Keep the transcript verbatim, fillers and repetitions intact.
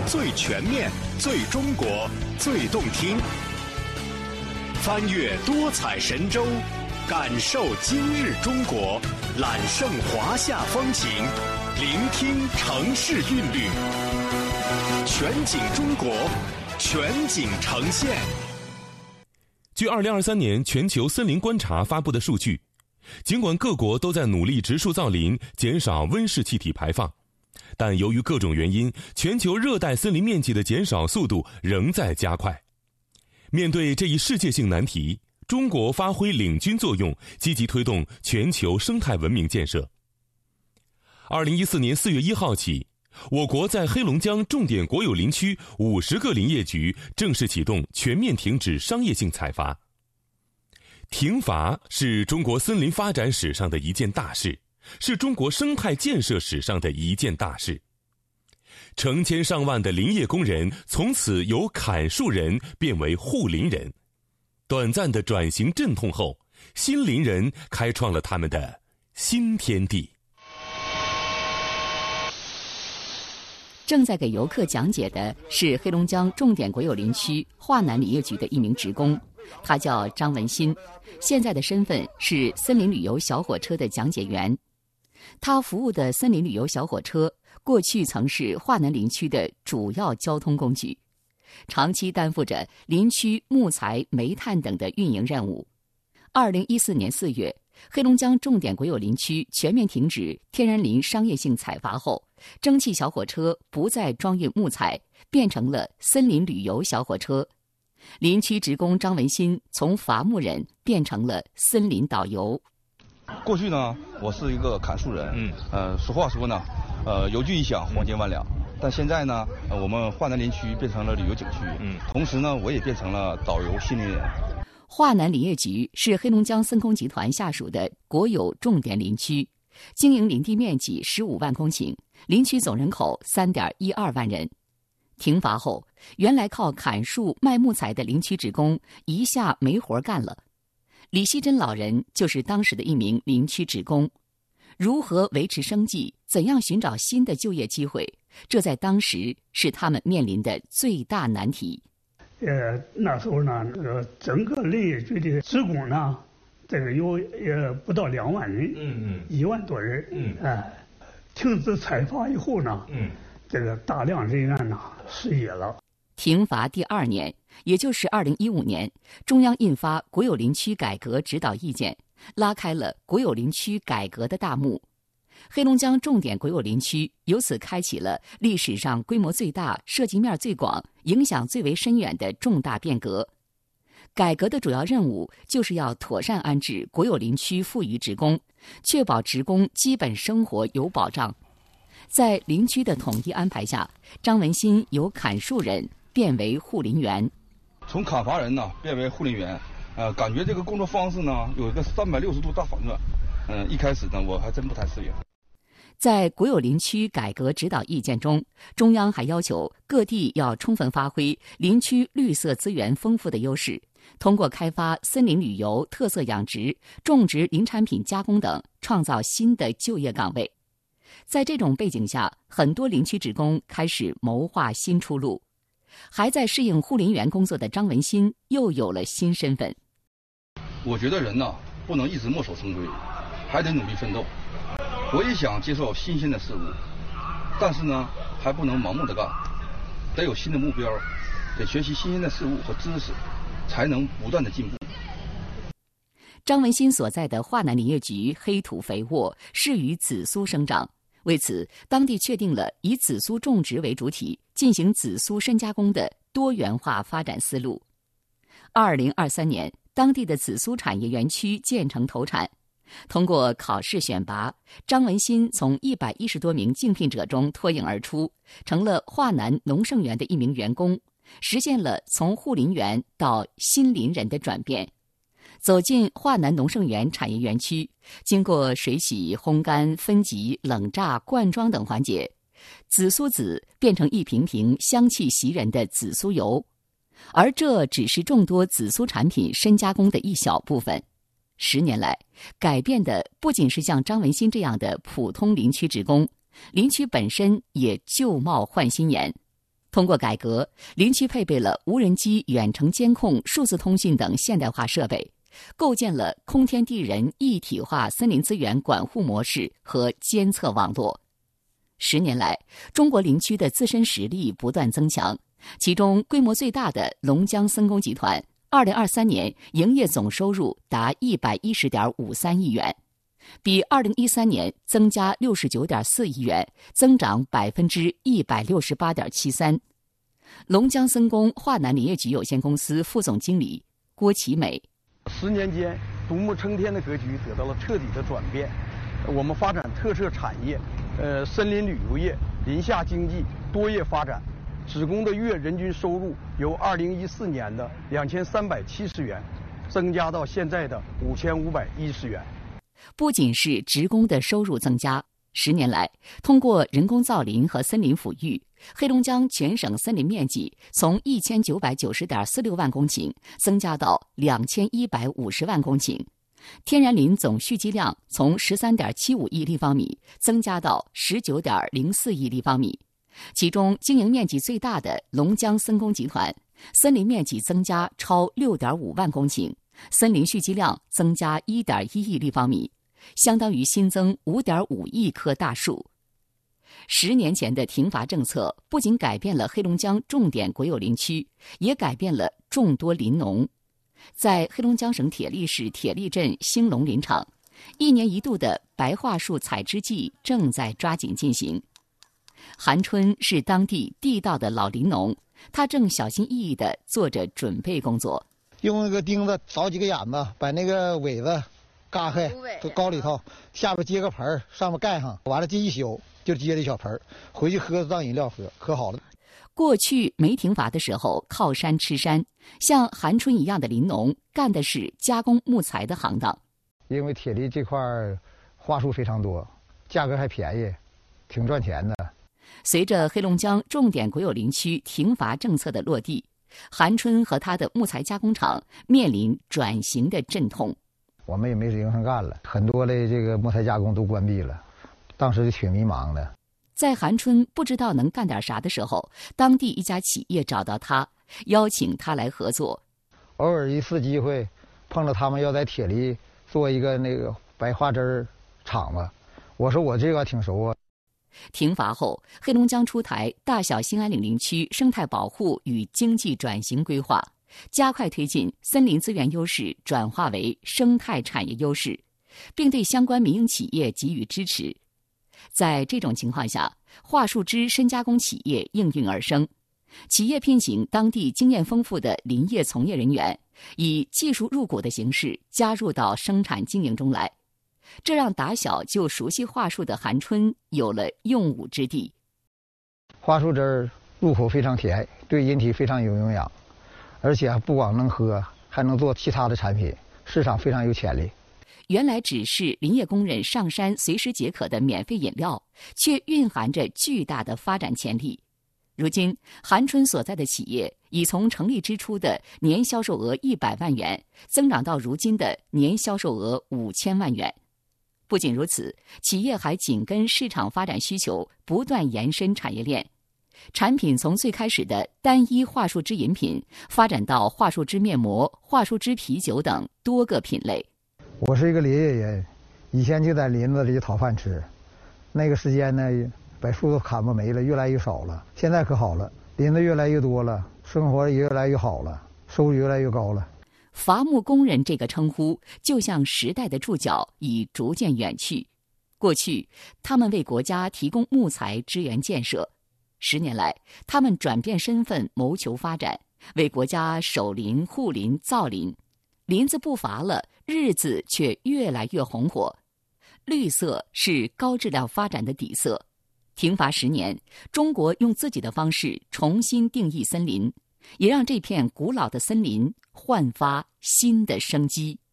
最全面、最中国、最动听。翻越多彩神州，感受今日中国，揽胜华夏风情，聆听城市韵律。全景中国，全景呈现。 据二零二三年全球森林观察发布的数据，尽管各国都在努力植树造林，减少温室气体排放，但由于各种原因，全球热带森林面积的减少速度仍在加快。面对这一世界性难题，中国发挥领军作用，积极推动全球生态文明建设。二零一四年四月一号起，我国在黑龙江重点国有林区五十个林业局正式启动全面停止商业性采伐。停伐是中国森林发展史上的一件大事，是中国生态建设史上的一件大事。成千上万的林业工人从此由砍树人变为护林人。短暂的转型阵痛后，新林人开创了他们的新天地。 正在给游客讲解的是黑龙江重点国有林区华南林业局的一名职工，他叫张文新，现在的身份是森林旅游小火车的讲解员。他服务的森林旅游小火车过去曾是华南林区的主要交通工具，长期担负着林区木材、煤炭等的运营任务。二零一四年四月，黑龙江重点国有林区全面停止天然林商业性采伐后，蒸汽小火车不再装运木材，变成了森林旅游小火车。林区职工张文新从伐木人变成了森林导游。 过去呢，我是一个砍树人，嗯，呃，俗话说呢，呃，邮局一响，黄金万两。但现在呢，呃、我们华南林区变成了旅游景区，嗯，同时呢，我也变成了导游新林人。 华南林业局是黑龙江森空集团下属的国有重点林区，经营林地面积十五万公顷，林区总人口三点一二万人。停伐后，原来靠砍树卖木材的林区职工一下没活干了。李希珍老人就是当时的一名林区职工，如何维持生计，怎样寻找新的就业机会，这在当时是他们面临的最大难题。 呃，那时候呢，这个整个林业局的职工呢，这个有也不到两万人，嗯嗯，一万多人，嗯，哎、呃，停止采伐以后呢，嗯，这个大量人员呢失业了。 停伐第二年，也就是二零一五年，中央印发《国有林区改革指导意见》，拉开了国有林区改革的大幕。黑龙江重点国有林区由此开启了历史上规模最大、涉及面最广、影响最为深远的重大变革。改革的主要任务就是要妥善安置国有林区富余职工，确保职工基本生活有保障。在林区的统一安排下，张文新由砍树人变为护林员。 从砍伐人呢变为护林员，呃，感觉这个工作方式呢有一个三百六十度大反转。嗯、呃，一开始呢我还真不太适应。 在国有林区改革指导意见中，中央还要求各地要充分发挥林区绿色资源丰富的优势，通过开发森林旅游、特色养殖、种植林产品加工等，创造新的就业岗位。在这种背景下，很多林区职工开始谋划新出路。还在适应护林员工作的张文新又有了新身份。 我觉得人呢不能一直墨守成规，还得努力奋斗。我也想接受新鲜的事物，但是呢还不能盲目的干，得有新的目标，得学习新鲜的事物和知识，才能不断的进步。 张文新所在的华南林业局黑土肥沃，适于紫苏生长。为此，当地确定了以紫苏种植为主体，进行紫苏深加工的多元化发展思路。二零二三年，当地的紫苏产业园区建成投产。通过考试选拔，张文新从一百一十多名竞聘者中脱颖而出，成了华南农盛园的一名员工，实现了从护林员到新林人的转变。走进华南农盛园产业园区，经过水洗、烘干、分级、冷榨、灌装等环节，紫苏籽变成一瓶瓶香气袭人的紫苏油，而这只是众多紫苏产品深加工的一小部分。十年来，改变的不仅是像张文新这样的普通林区职工，林区本身也旧貌换新颜。 通过改革，林区配备了无人机远程监控、数字通讯等现代化设备，构建了空天地人一体化森林资源管护模式和监测网络。十年来，中国林区的自身实力不断增强，其中规模最大的龙江森工集团，二零二三年营业总收入达一百一十点五三亿元，比二零一三年增加六十九点四亿元，增长百分之一百六十八点七三。龙江森工华南林业局有限公司副总经理郭其美： 十年间，独木撑天的格局得到了彻底的转变。我们发展特色产业，呃，森林旅游业、林下经济多业发展，职工的月人均收入由二零一四年的两千三百七十元，增加到现在的五千五百一十元。 不仅是职工的收入增加，十年来，通过人工造林和森林抚育，黑龙江全省森林面积从一千九百九十点四六万公顷增加到两千一百五十万公顷，天然林总蓄积量从十三点七五亿立方米增加到十九点零四亿立方米。其中，经营面积最大的龙江森工集团，森林面积增加超六点五万公顷，森林蓄积量增加一点一亿立方米，相当于新增五点五亿棵大树。十年前的停伐政策不仅改变了黑龙江重点国有林区，也改变了众多林农。在黑龙江省铁力市铁力镇兴隆林场，一年一度的白桦树采枝季正在抓紧进行。韩春是当地地道的老林农，他正小心翼翼地做着准备工作。 用那个钉子凿几个眼子，把那个尾子嘎开都高里头，下边接个盆，上面盖上，完了这一宿就接这小盆，回去喝当饮料喝，可好了。 过去没停伐的时候，靠山吃山，像韩春一样的林农干的是加工木材的行当。 因为铁力这块桦树非常多，价格还便宜，挺赚钱的。 随着黑龙江重点国有林区停伐政策的落地，韩春和他的木材加工厂面临转型的阵痛。 我们也没营生干了，很多的这个木材加工都关闭了，当时就挺迷茫的。 在韩春不知道能干点啥的时候，当地一家企业找到他，邀请他来合作。 偶尔一次机会，碰到他们要在铁力做一个那个白桦枝厂子，我说我这个挺熟啊。 停伐后，黑龙江出台大小兴安岭林区生态保护与经济转型规划，加快推进森林资源优势转化为生态产业优势，并对相关民营企业给予支持。在这种情况下，桦树枝深加工企业应运而生，企业聘请当地经验丰富的林业从业人员，以技术入股的形式加入到生产经营中来。这让打小就熟悉桦树的韩春有了用武之地。 桦树汁入口非常甜，对人体非常有营养，而且不光能喝，还能做其他的产品，市场非常有潜力。 原来只是林业工人上山随时解渴的免费饮料，却蕴含着巨大的发展潜力。如今，韩春所在的企业已从成立之初的年销售额一百万元，增长到如今的年销售额五千万元。不仅如此，企业还紧跟市场发展需求，不断延伸产业链。产品从最开始的单一桦树枝饮品，发展到桦树枝面膜、桦树枝啤酒等多个品类。 我是一个林业人，以前就在林子里讨饭吃，那个时间呢，把树都砍不没了，越来越少了。现在可好了，林子越来越多了，生活也越来越好了，收入越来越高了。 伐木工人这个称呼，就像时代的注脚已逐渐远去。过去，他们为国家提供木材支援建设；十年来，他们转变身份，谋求发展，为国家守林、护林、造林。林子不伐了，日子却越来越红火。绿色是高质量发展的底色。停伐十年，中国用自己的方式重新定义森林，也让这片古老的森林焕发新的生机。